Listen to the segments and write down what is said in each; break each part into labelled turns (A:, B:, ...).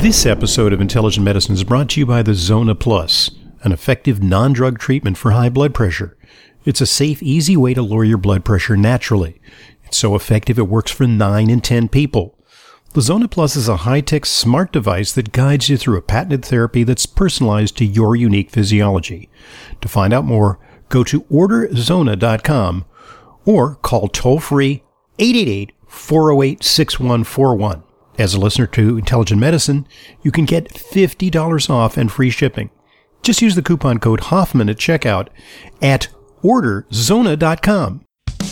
A: This episode of Intelligent Medicine is brought to you by the Zona Plus, an effective non-drug treatment for high blood pressure. It's a safe, easy way to lower your blood pressure naturally. It's so effective it works for 9 in 10 people. The Zona Plus is a high-tech smart device that guides you through a patented therapy that's personalized to your unique physiology. To find out more, go to orderzona.com or call toll-free 888-408-6141. As a listener to Intelligent Medicine, you can get $50 off and free shipping. Just use the coupon code Hoffman at checkout at orderzona.com.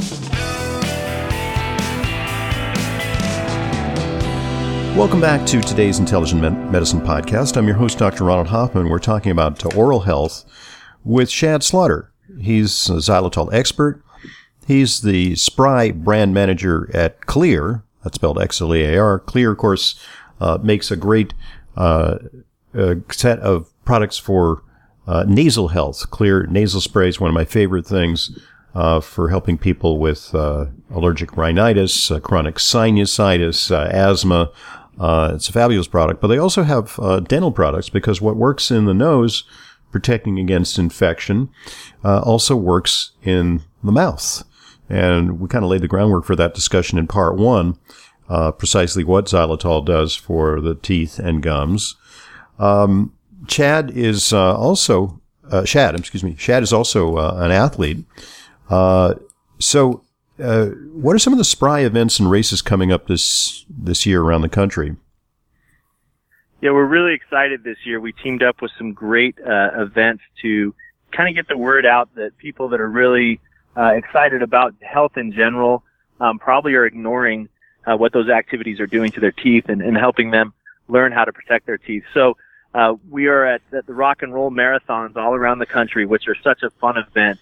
A: Welcome back to today's Intelligent Medicine podcast. I'm your host, Dr. Ronald Hoffman. We're talking about oral health with Chad Slaughter. He's a xylitol expert. He's the Spry brand manager at Xlear. That's spelled Xlear. Xlear, of course, makes a great set of products for nasal health. Xlear nasal spray is one of my favorite things for helping people with allergic rhinitis, chronic sinusitis, asthma. It's a fabulous product. But they also have dental products because what works in the nose, protecting against infection, also works in the mouth. And we kind of laid the groundwork for that discussion in part one, precisely what xylitol does for the teeth and gums. Chad is also an athlete. So what are some of the Spry events and races coming up this year around the country?
B: Yeah, we're really excited this year. We teamed up with some great events to kind of get the word out that people that are really excited about health in general, probably are ignoring what those activities are doing to their teeth and helping them learn how to protect their teeth. So we are at the rock and roll marathons all around the country, which are such a fun event.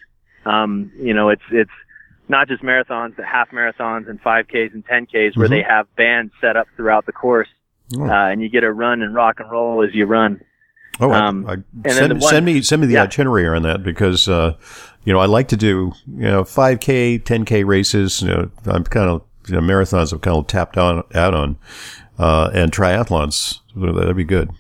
B: It's not just marathons, but half marathons and 5Ks and 10Ks where they have bands set up throughout the course, and you get to run and rock and roll as you run.
A: Oh, send me the itinerary on that because, I like to do, 5K, 10K races. I'm kind of, marathons I've kind of tapped out on, and triathlons. So that'd be good.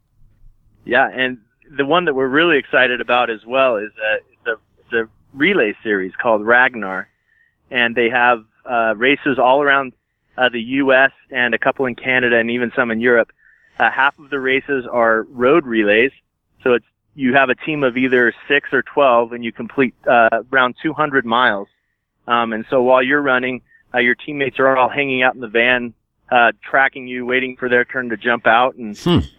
A: Yeah. And the one that we're really excited about as well is the relay series called Ragnar. And they have, races all around, the U.S. and a couple in Canada and even some in Europe. Half of the races are road relays. So you have a team of either 6 or 12 and you complete, around 200 miles. And so while you're running, your teammates are all hanging out in the van, tracking you, waiting for their turn to jump out and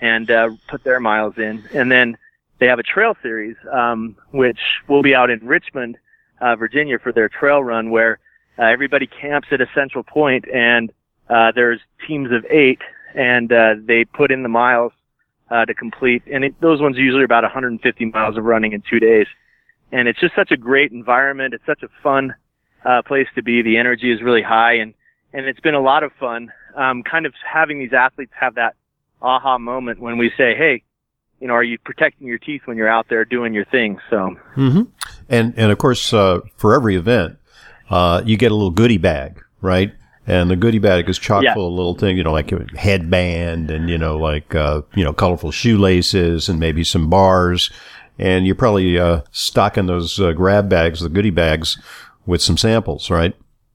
A: put their miles in. And then they have a trail series, which will be out in Richmond, Virginia for their trail run where, everybody camps at a central point and, there's teams of 8 and, they put in the miles, to complete. And those ones usually are about 150 miles of running in 2 days. And it's just such a great environment. It's such a fun, place to be. The energy is really high and it's been a lot of fun, kind of having these athletes have that aha moment when we say, hey, are you protecting your teeth when you're out there doing your thing? So, and of course, for every event, you get a little goodie bag, right? And the goodie bag is chock full of little things, like a headband and, colorful shoelaces and maybe some bars. And you're probably, stocking those, grab bags, the goodie bags with some samples, right?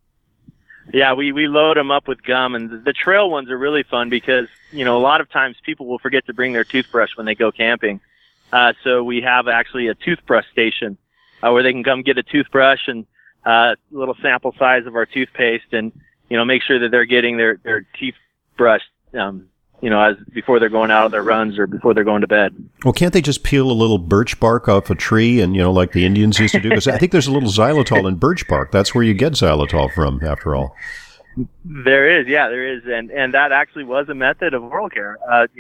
B: Yeah, we load them up with gum, and the trail ones are really fun because, a lot of times people will forget to bring their toothbrush when they go camping. So we have actually a toothbrush station, where they can come get a toothbrush and, little sample size of our toothpaste and, make sure that they're getting their teeth brushed, as before they're going out on their runs or before they're going to bed.
A: Well, can't they just peel a little birch bark off a tree and, like the Indians used to do? Because I think there's a little xylitol in birch bark. That's where you get xylitol from, after all.
B: There is. And that actually was a method of oral care,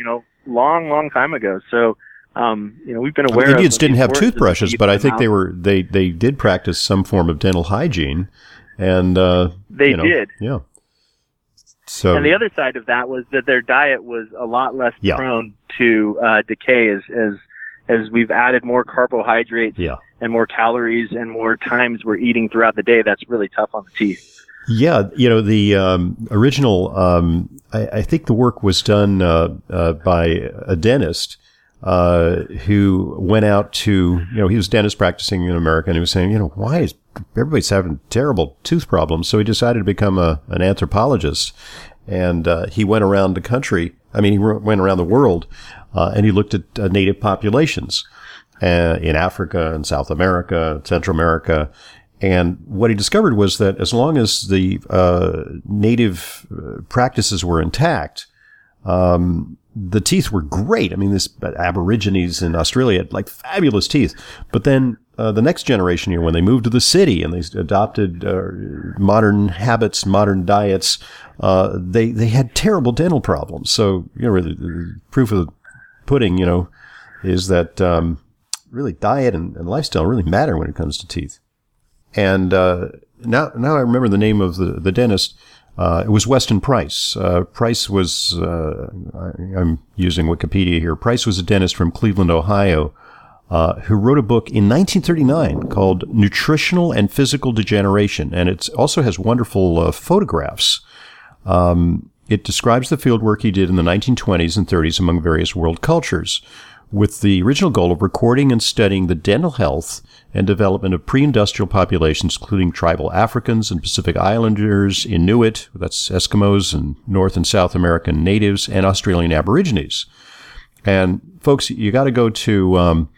B: long time ago. So, we've been aware of
A: Indians didn't have toothbrushes, but I think they did practice some form of dental hygiene. And,
B: they did.
A: Yeah. So,
B: and the other side of that was that their diet was a lot less prone to decay as we've added more carbohydrates and more calories and more times we're eating throughout the day. That's really tough on the teeth.
A: Yeah, the original, I think the work was done by a dentist who went out to, he was dentist practicing in America, and he was saying, why is everybody's having terrible tooth problems? So he decided to become an anthropologist, and he went around the country. He went around the world, and he looked at native populations in Africa and South America, Central America. And what he discovered was that as long as the native practices were intact, the teeth were great. This Aborigines in Australia had like fabulous teeth. But then the next generation, when they moved to the city and they adopted modern habits, modern diets, they had terrible dental problems. So, really, the proof of the pudding, is that really diet and lifestyle really matter when it comes to teeth. And now I remember the name of the dentist. It was Weston Price. Price was, I'm using Wikipedia here. Price was a dentist from Cleveland, Ohio, who wrote a book in 1939 called Nutritional and Physical Degeneration. And it also has wonderful photographs. It describes the fieldwork he did in the 1920s and 30s among various world cultures, with the original goal of recording and studying the dental health and development of pre-industrial populations, including tribal Africans and Pacific Islanders, Inuit, that's Eskimos, and North and South American natives, and Australian Aborigines. And folks, you got to go to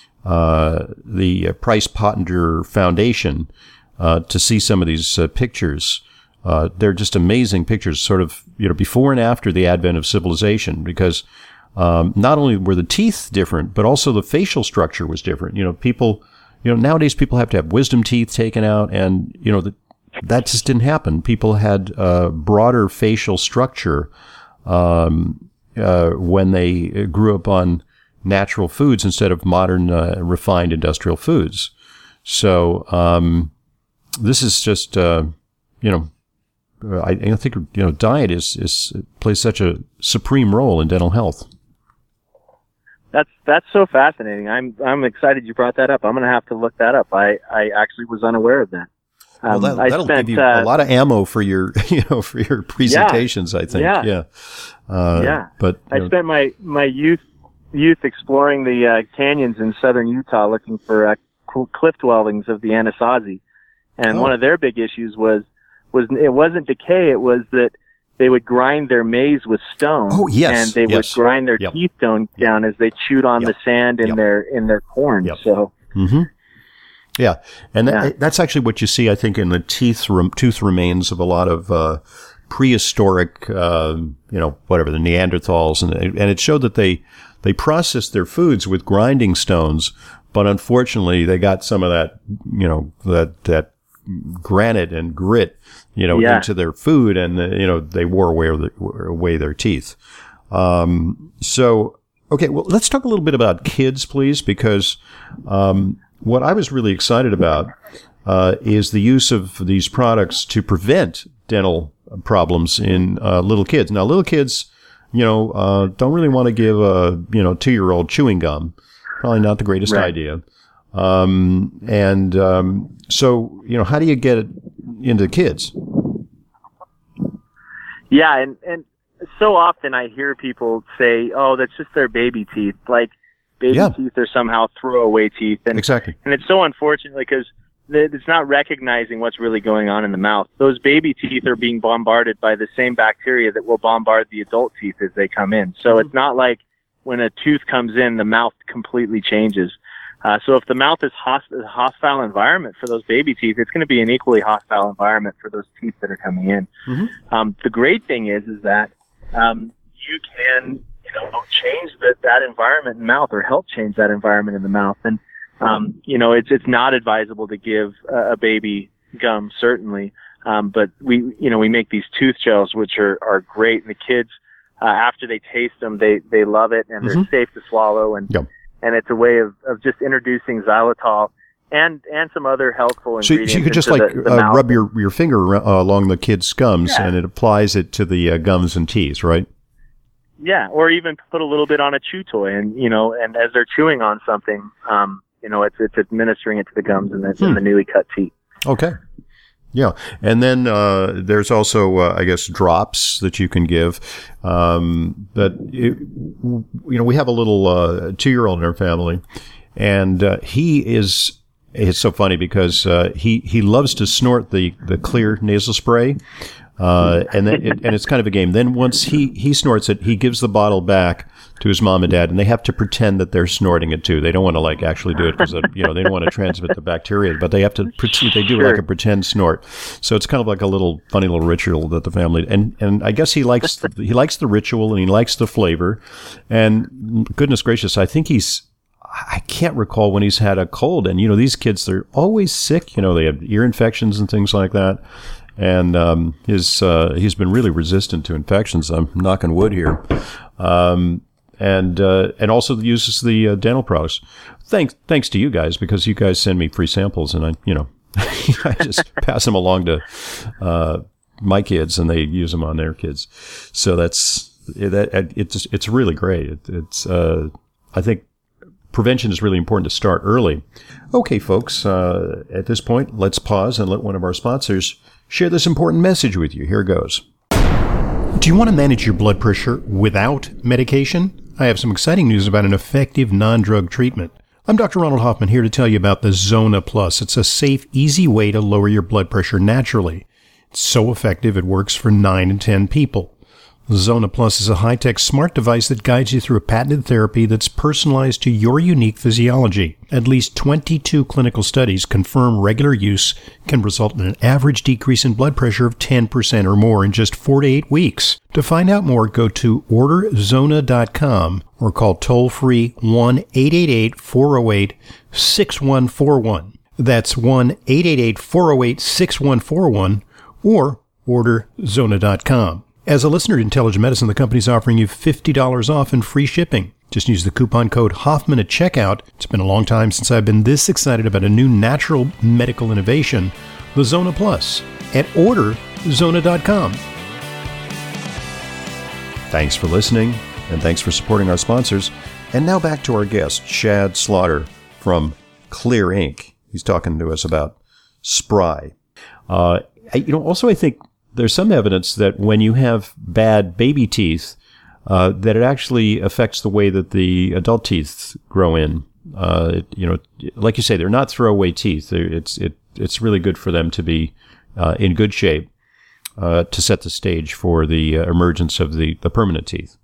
A: the Price Pottinger Foundation to see some of these pictures. They're just amazing pictures, sort of before and after the advent of civilization, because not only were the teeth different, but also the facial structure was different. People, nowadays people have to have wisdom teeth taken out, and, that just didn't happen. People had broader facial structure when they grew up on natural foods instead of modern, refined industrial foods. So this is just, I think, diet plays such a supreme role in dental health.
B: That's so fascinating. I'm excited you brought that up. I'm going to have to look that up. I actually was unaware of that.
A: Well, that'll give you a lot of ammo for your for your presentations. I think. Yeah. But
B: I spent my youth exploring the canyons in southern Utah, looking for cliff dwellings of the Anasazi, and one of their big issues was it wasn't decay. It was that they would grind their maize with stone.
A: Oh, yes.
B: And they would grind their teeth down as they chewed on the sand in their corn.
A: Yep.
B: So.
A: Mm-hmm. Yeah. And that's actually what you see, I think, in the tooth remains of a lot of prehistoric, whatever, the Neanderthals. And it showed that they processed their foods with grinding stones, but unfortunately they got some of that, that granite and grit, into their food, and they wore away their teeth. So, okay, well, let's talk a little bit about kids, please, because what I was really excited about is the use of these products to prevent dental problems in little kids. Now, little kids, don't really want to give a 2-year-old chewing gum. Probably not the greatest idea. So, how do you get it into kids?
B: Yeah. And so often I hear people say, oh, that's just their baby teeth. Like baby teeth are somehow throwaway teeth. And,
A: exactly.
B: And it's so unfortunate because it's not recognizing what's really going on in the mouth. Those baby teeth are being bombarded by the same bacteria that will bombard the adult teeth as they come in. So it's not like when a tooth comes in, the mouth completely changes. So if the mouth is a hostile environment for those baby teeth, it's going to be an equally hostile environment for those teeth that are coming in. Mm-hmm. The great thing is that you can change that environment in the mouth, or help change that environment in the mouth. And it's not advisable to give a baby gum, certainly. But we make these tooth gels, which are great, and the kids after they taste them, they love it, and they're safe to swallow. And And it's a way of just introducing xylitol and some other healthful ingredients.
A: So you could just rub your finger along the kid's gums, and it applies it to the gums and teeth, right?
B: Yeah, or even put a little bit on a chew toy, and and as they're chewing on something, it's administering it to the gums and the newly cut teeth.
A: Okay. Yeah. And then there's also, I guess, drops that you can give. We have a little 2-year-old in our family, and it's so funny because he loves to snort the clear nasal spray. And it's kind of a game. Then once he snorts it, he gives the bottle back to his mom and dad, and they have to pretend that they're snorting it too. They don't want to actually do it because they don't want to transmit the bacteria, but they have to they do like a pretend snort. So it's kind of like a funny little ritual that the family, and I guess he likes the ritual and he likes the flavor. And goodness gracious, I think I can't recall when he's had a cold. And these kids, they're always sick. They have ear infections and things like that. And he's been really resistant to infections. I'm knocking wood here, and also uses the dental products. Thanks to you guys, because you guys send me free samples, and I just pass them along to my kids, and they use them on their kids. So it's really great. I think prevention is really important to start early. Okay, folks. At this point, let's pause and let one of our sponsors share this important message with you. Here goes. Do you want to manage your blood pressure without medication? I have some exciting news about an effective non-drug treatment. I'm Dr. Ronald Hoffman, here to tell you about the Zona Plus. It's a safe, easy way to lower your blood pressure naturally. It's so effective it works for 9 in 10 people. Zona Plus is a high-tech smart device that guides you through a patented therapy that's personalized to your unique physiology. At least 22 clinical studies confirm regular use can result in an average decrease in blood pressure of 10% or more in just 4 to 8 weeks. To find out more, go to orderzona.com or call toll-free 1-888-408-6141. That's 1-888-408-6141 or orderzona.com. As a listener to Intelligent Medicine, the company is offering you $50 off and free shipping. Just use the coupon code Hoffman at checkout. It's been a long time since I've been this excited about a new natural medical innovation, the Zona Plus, at orderzona.com. Thanks for listening, and thanks for supporting our sponsors. And now back to our guest, Chad Slaughter from Xlear Inc. He's talking to us about Spry. Also, I think there's some evidence that when you have bad baby teeth, that it actually affects the way that the adult teeth grow in. Like you say, they're not throwaway teeth. It's really good for them to be in good shape to set the stage for the emergence of the permanent teeth.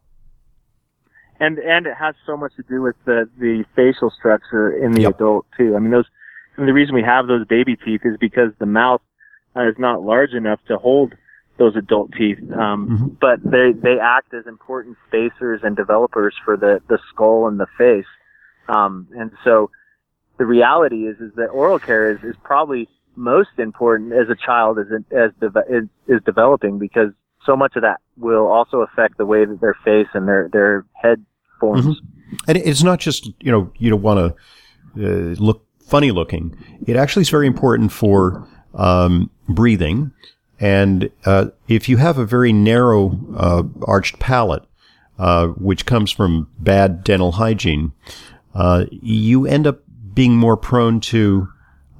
B: And it has so much to do with the facial structure in the adult too. I mean, the reason we have those baby teeth is because the mouth is not large enough to hold those adult teeth, but they act as important spacers and developers for the skull and the face. And so the reality is that oral care is probably most important as a child is developing, because so much of that will also affect the way that their face and their head forms.
A: Mm-hmm. And it's not just, you don't want to look funny looking. It actually is very important for breathing. And if you have a very narrow arched palate, which comes from bad dental hygiene, you end up being more prone to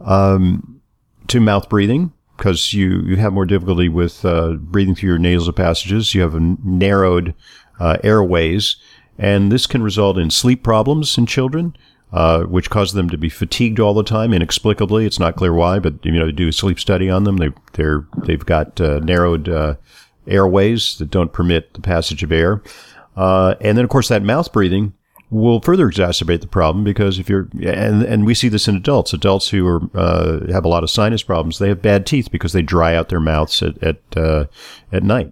A: mouth breathing, because you have more difficulty with breathing through your nasal passages. You have narrowed airways, and this can result in sleep problems in children, which cause them to be fatigued all the time inexplicably. It's not clear why, but they do a sleep study on them. They've got narrowed airways that don't permit the passage of air, and then of course that mouth breathing will further exacerbate the problem, because if you're and we see this in adults who have a lot of sinus problems. They have bad teeth because they dry out their mouths at night.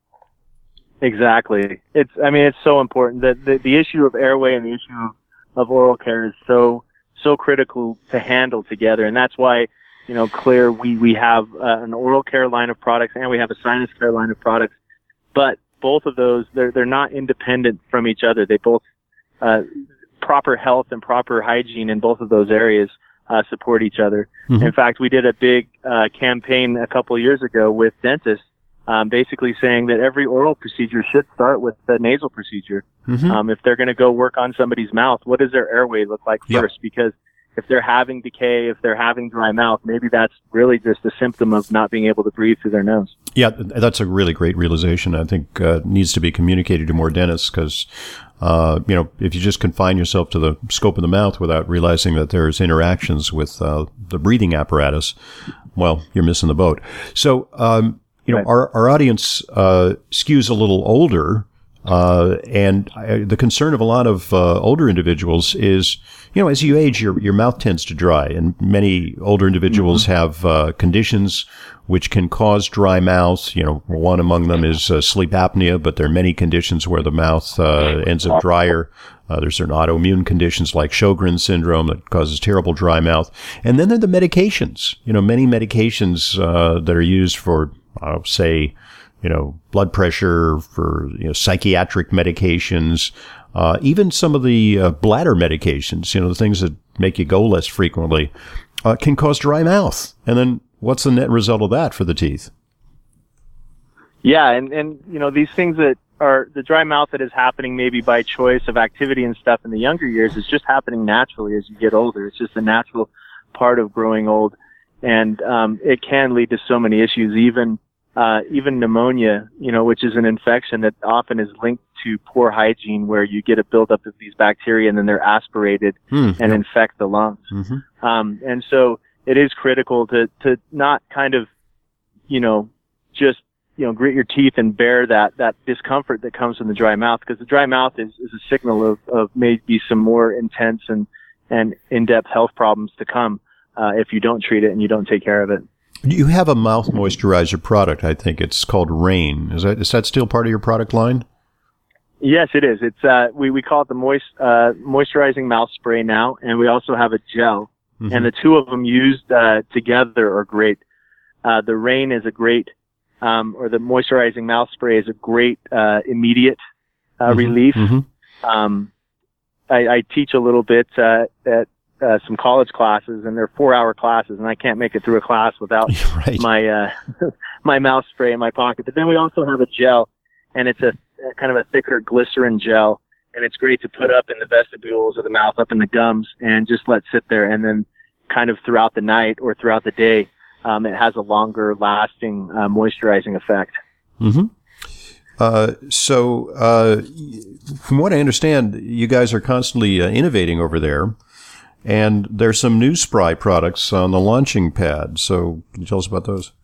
B: Exactly. It's so important that the issue of airway and the issue of oral care is so critical to handle together. And that's why, Xlear, we have an oral care line of products and we have a sinus care line of products. But both of those, they're not independent from each other. They both, proper health and proper hygiene in both of those areas, support each other. Mm-hmm. In fact, we did a big, campaign a couple of years ago with dentists, basically saying that every oral procedure should start with the nasal procedure. Mm-hmm. If they're going to go work on somebody's mouth, what does their airway look like first? Because if they're having decay, if they're having dry mouth, maybe that's really just a symptom of not being able to breathe through their nose.
A: Yeah, that's a really great realization. I think needs to be communicated to more dentists because, if you just confine yourself to the scope of the mouth without realizing that there's interactions with the breathing apparatus, well, you're missing the boat. So, right. Our audience skews a little older. And the concern of a lot of older individuals is, as you age, your mouth tends to dry, and many older individuals have conditions which can cause dry mouth. One among them is sleep apnea, but there are many conditions where the mouth ends up drier. There's certain autoimmune conditions like Sjogren's syndrome that causes terrible dry mouth. And then there are the medications. Many medications that are used for, say, blood pressure, for psychiatric medications, even some of the bladder medications, the things that make you go less frequently, can cause dry mouth. And then what's the net result of that for the teeth?
B: Yeah, and these things that are the dry mouth that is happening maybe by choice of activity and stuff in the younger years is just happening naturally as you get older. It's just a natural part of growing old, and it can lead to so many issues, even pneumonia, which is an infection that often is linked to poor hygiene, where you get a buildup of these bacteria and then they're aspirated and infect the lungs. And so it is critical to not kind of, just, grit your teeth and bear that discomfort that comes from the dry mouth, because the dry mouth is a signal of maybe some more intense and in-depth health problems to come if you don't treat it and you don't take care of it.
A: You have a mouth moisturizer product. I think it's called Rain. Is that still part of your product line?
B: Yes, it is. It's we call it the moisturizing mouth spray now, and we also have a gel. And the two of them used together are great. The Rain is a great, or the moisturizing mouth spray is a great immediate relief. I teach a little bit at some college classes, and they're 4-hour classes, and I can't make it through a class without
A: right.
B: my my mouth spray in my pocket. But then we also have a gel, and it's a kind of a thicker glycerin gel, and it's great to put up in the vestibules of the mouth, up in the gums, and just let sit there. And then kind of throughout the night or throughout the day, it has a longer lasting moisturizing effect.
A: So from what I understand, you guys are constantly innovating over there. And there's some new Spry products on the launching pad. So can you tell us about those?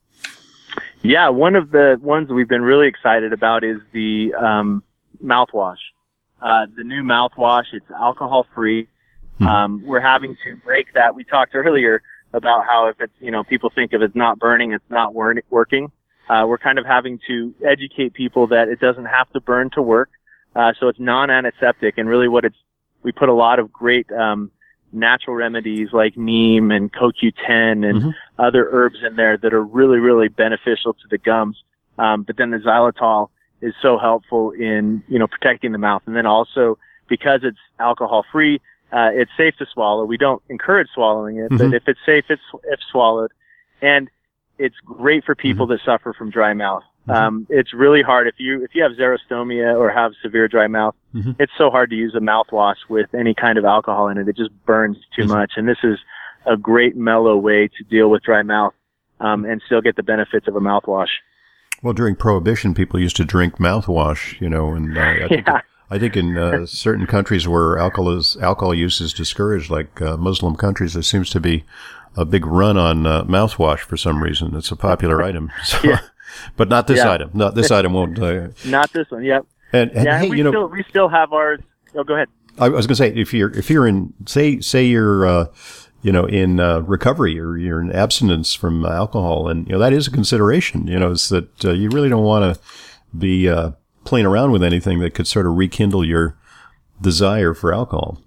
B: Yeah, one of the ones we've been really excited about is the mouthwash. The new mouthwash, it's alcohol-free. We're having to break that. We talked earlier about how if it's, people think if it's not burning, it's not working. We're kind of having to educate people that it doesn't have to burn to work. So it's non-antiseptic, and really we put a lot of great natural remedies like neem and CoQ10 and other herbs in there that are really, really beneficial to the gums. But then the xylitol is so helpful in, protecting the mouth. And then also, because it's alcohol free, it's safe to swallow. We don't encourage swallowing it, but if it's safe, if swallowed. And it's great for people that suffer from dry mouth. It's really hard if you have xerostomia or have severe dry mouth. It's so hard to use a mouthwash with any kind of alcohol in it. It just burns too much. And this is a great mellow way to deal with dry mouth and still get the benefits of a mouthwash.
A: Well, during Prohibition, people used to drink mouthwash, and I think in certain countries where alcohol use is discouraged, like Muslim countries, there seems to be a big run on mouthwash for some reason. It's a popular item. So. But not this item. No, this item won't.
B: Not this one. Yep.
A: And hey,
B: we still have ours. Oh, go ahead.
A: I was going to say, if you're in say you're in recovery or you're in abstinence from alcohol, and that is a consideration. Is that you really don't want to be playing around with anything that could sort of rekindle your desire for alcohol.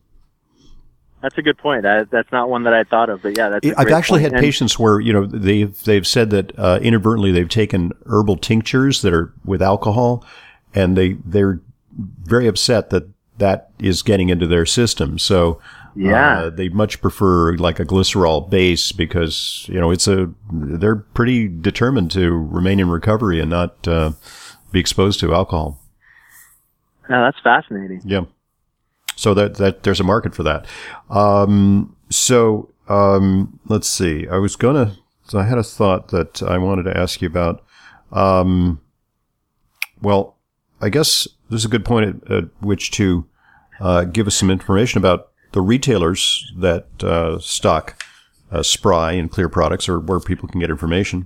B: That's a good point. That's not one that I thought of, but yeah, that's a great
A: I've actually
B: point.
A: had patients where, they've said that inadvertently they've taken herbal tinctures that are with alcohol, and they're very upset that is getting into their system. So they much prefer like a glycerol base because, they're pretty determined to remain in recovery and not be exposed to alcohol.
B: Oh, that's fascinating.
A: Yeah. So that there's a market for that. So, let's see. So I had a thought that I wanted to ask you about. Well, I guess this is a good point at which to give us some information about the retailers that stock Spry and Clear products, or where people can get information.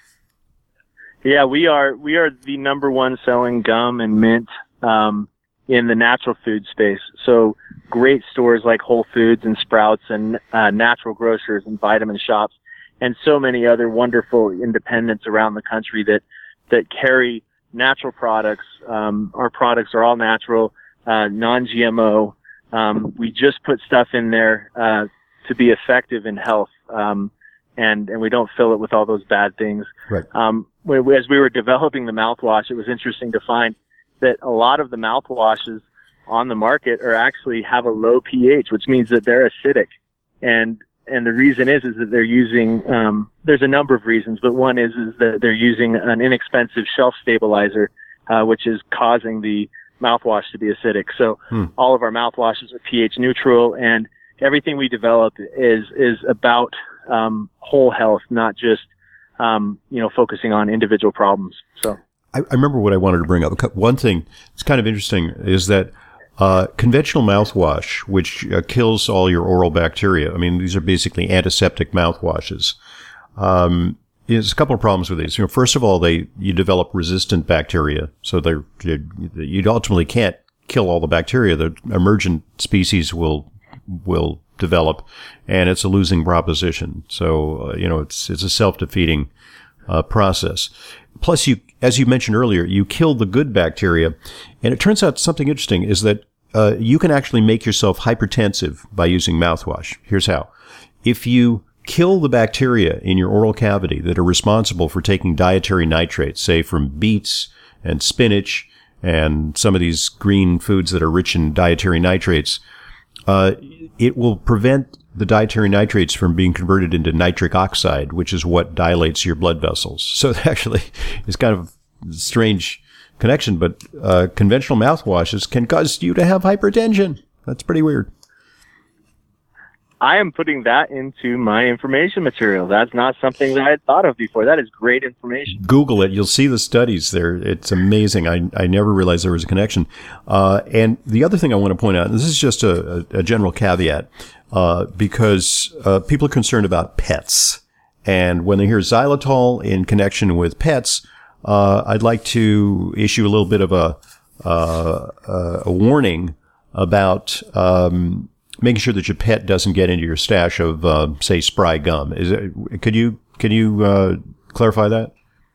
B: Yeah, we are the number one selling gum and mint in the natural food space. So great stores like Whole Foods and Sprouts and natural grocers and vitamin shops and so many other wonderful independents around the country that carry natural products. Our products are all natural, non-GMO. We just put stuff in there to be effective in health, and we don't fill it with all those bad things.
A: Right.
B: As we were developing the mouthwash, it was interesting to find that a lot of the mouthwashes on the market actually have a low pH, which means that they're acidic. And the reason is that they're using, there's a number of reasons, but one is that they're using an inexpensive shelf stabilizer, which is causing the mouthwash to be acidic. So all of our mouthwashes are pH neutral, and everything we develop is about whole health, not just focusing on individual problems. So
A: I remember what I wanted to bring up. One thing that's kind of interesting is that conventional mouthwash, which kills all your oral bacteria. I mean, these are basically antiseptic mouthwashes. There's a couple of problems with these. First of all, you develop resistant bacteria, so you ultimately can't kill all the bacteria. The emergent species will develop, and it's a losing proposition. So it's a self-defeating process. Plus, as you mentioned earlier, you kill the good bacteria, and it turns out something interesting is that you can actually make yourself hypertensive by using mouthwash. Here's how: if you kill the bacteria in your oral cavity that are responsible for taking dietary nitrates, say from beets and spinach and some of these green foods that are rich in dietary nitrates, it will prevent the dietary nitrates from being converted into nitric oxide, which is what dilates your blood vessels. So actually, it's kind of a strange connection, but conventional mouthwashes can cause you to have hypertension. That's pretty weird.
B: I am putting that into my information material. That's not something that I had thought of before. That is great information.
A: Google it. You'll see the studies there. It's amazing. I never realized there was a connection. And the other thing I want to point out, and this is just a general caveat, because people are concerned about pets. And when they hear xylitol in connection with pets, I'd like to issue a little bit of a warning about making sure that your pet doesn't get into your stash of, say, Spry gum. Can you clarify that?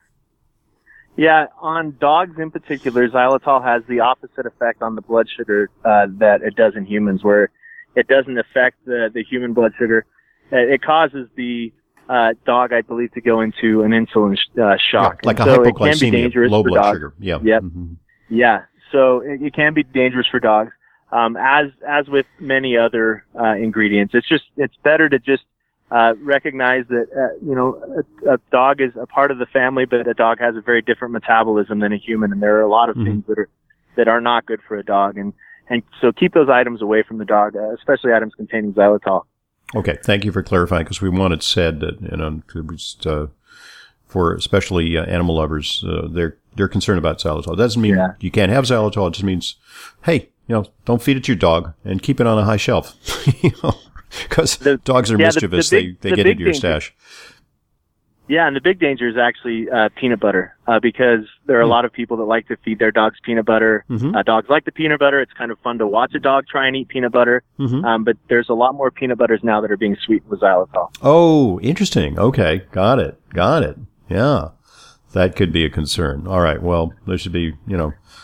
B: Yeah, on dogs in particular, xylitol has the opposite effect on the blood sugar that it does in humans, where it doesn't affect the human blood sugar. It causes the dog, I believe, to go into an insulin shock.
A: Yeah, like
B: and
A: a
B: so
A: hypoglycemia,
B: it can be dangerous
A: low
B: for
A: blood
B: dogs.
A: sugar. Yeah.
B: Yep.
A: Mm-hmm.
B: Yeah. So it can be dangerous for dogs. As with many other ingredients, it's better to just recognize that a dog is a part of the family, but a dog has a very different metabolism than a human, and there are a lot of things that are not good for a dog, and so keep those items away from the dog, especially items containing xylitol.
A: Okay, thank you for clarifying, because we want it said that for especially animal lovers, they're concerned about xylitol. It doesn't mean you can't have xylitol. It just means, hey, don't feed it to your dog and keep it on a high shelf. Because dogs are mischievous. They get into your stash.
B: Yeah, and the big danger is actually peanut butter, because there are a lot of people that like to feed their dogs peanut butter. Dogs like the peanut butter. It's kind of fun to watch a dog try and eat peanut butter. But there's a lot more peanut butters now that are being sweetened with xylitol.
A: Oh, interesting. Okay, got it. Yeah, that could be a concern. All right. Well, there should be, we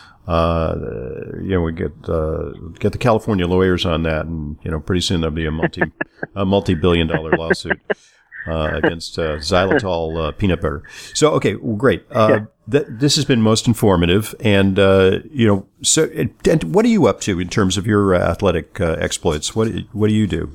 A: get the California lawyers on that, and pretty soon there'll be a multi-billion-dollar lawsuit against xylitol peanut butter. So, okay, well, great. This has been most informative, and so and what are you up to in terms of your athletic exploits? What do you do?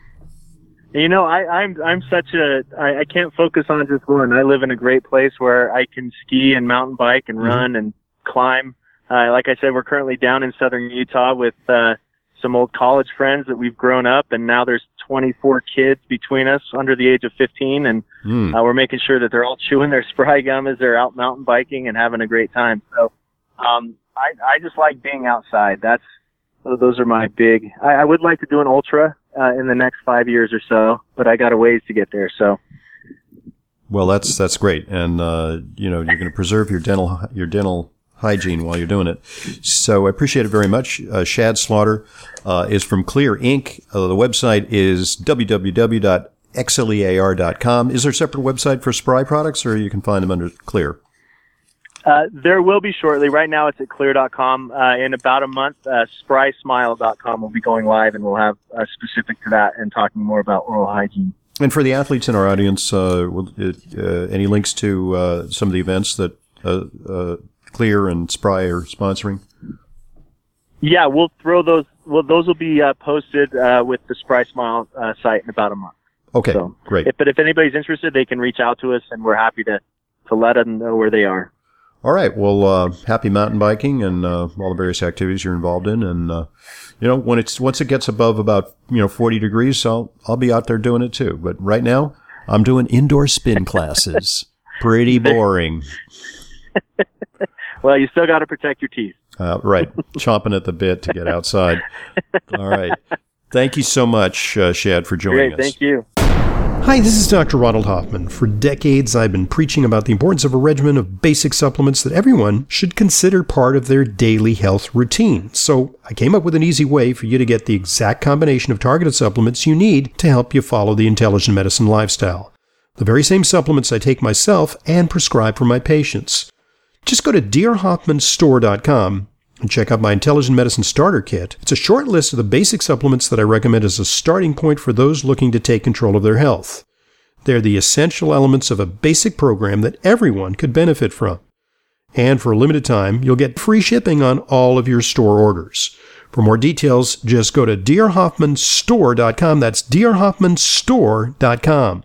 B: I'm such I can't focus on just one. I live in a great place where I can ski and mountain bike and run and climb. Like I said, we're currently down in southern Utah with some old college friends that we've grown up, and now there's 24 kids between us under the age of 15, and we're making sure that they're all chewing their Spry gum as they're out mountain biking and having a great time. So I just like being outside. Those are my big. I would like to do an ultra in the next 5 years or so, but I got a ways to get there. So.
A: Well, that's great, and you're going to preserve your dental hygiene while you're doing it. So I appreciate it very much. Shad Slaughter is from Xlear Inc. The website is www.xlear.com. Is there a separate website for Spry products, or you can find them under Xlear?
B: There will be shortly. Right now it's at xlear.com. In about a month, sprysmile.com will be going live, and we'll have specific to that and talking more about oral hygiene. And
A: for the athletes in our audience, any links to some of the events that Xlear and Spry are sponsoring?
B: Yeah, we'll throw those. Well, those will be posted with the Spry Smile site in about a month.
A: Okay, so, great.
B: But if anybody's interested, they can reach out to us, and we're happy to let them know where they are.
A: All right. Well, happy mountain biking and all the various activities you're involved in, and once it gets above about 40 degrees, I'll be out there doing it too. But right now, I'm doing indoor spin classes. Pretty boring.
B: Well, you still got to protect your teeth.
A: Right. Chomping at the bit to get outside. All right. Thank you so much, Shad, for joining us.
B: Great. Thank you.
C: Hi, this is Dr. Ronald Hoffman. For decades, I've been preaching about the importance of a regimen of basic supplements that everyone should consider part of their daily health routine. So I came up with an easy way for you to get the exact combination of targeted supplements you need to help you follow the intelligent medicine lifestyle. The very same supplements I take myself and prescribe for my patients. Just go to drhoffmanstore.com and check out my Intelligent Medicine Starter Kit. It's a short list of the basic supplements that I recommend as a starting point for those looking to take control of their health. They're the essential elements of a basic program that everyone could benefit from. And for a limited time, you'll get free shipping on all of your store orders. For more details, just go to drhoffmanstore.com. That's drhoffmanstore.com.